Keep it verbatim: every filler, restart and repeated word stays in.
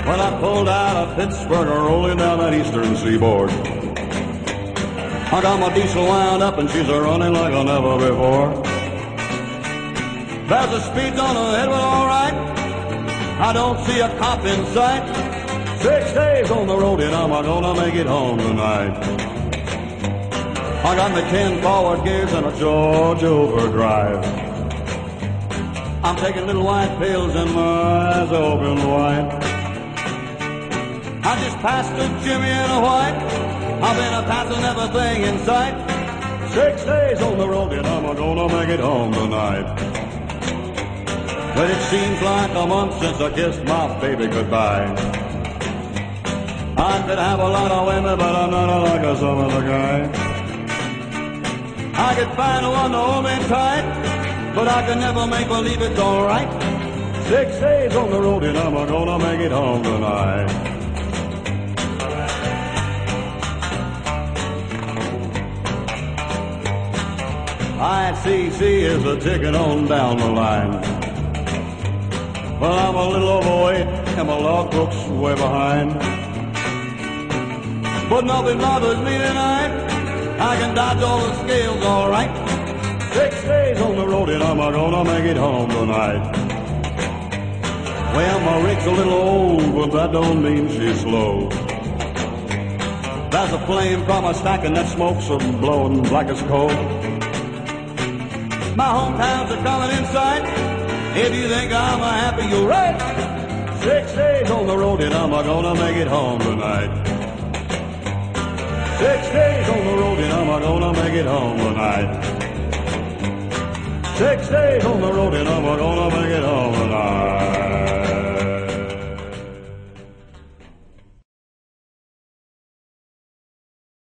When I pulled out of Pittsburgh, rolling down that eastern seaboard, I got my diesel wound up and she's a running like I never before. There's a speed on ahead, but all right, I don't see a cop in sight. Six days on the road and I'm gonna make it home tonight. I got my ten forward gears and a Georgia overdrive. I'm taking little white pills and my eyes open wide. I just passed a Jimmy in a white. I've been a passing everything in sight. Six days on the road and I'm gonna make it home tonight. But it seems like a month since I kissed my baby goodbye. I could have a lot of women, but I'm not like a some other guy. I could find one to hold me tight, but I could never make believe it's alright. Six days on the road and I'm gonna make it home tonight. I C C is a ticking on down the line. Well, I'm a little overweight and my logbook's way behind. But nothing bothers me tonight. I can dodge all the scales all right. Six days on the road and I'm gonna make it home tonight. Well, my rig's a little old, but that don't mean she's slow. There's a flame from a stack and that smoke's a blowing black as coal. My hometowns are coming in sight. If you think I'm a happy, you're right. Six days on the road and I'm gonna make it home tonight. Six days on the road and I'm gonna make it home tonight. Six days on the road and I'm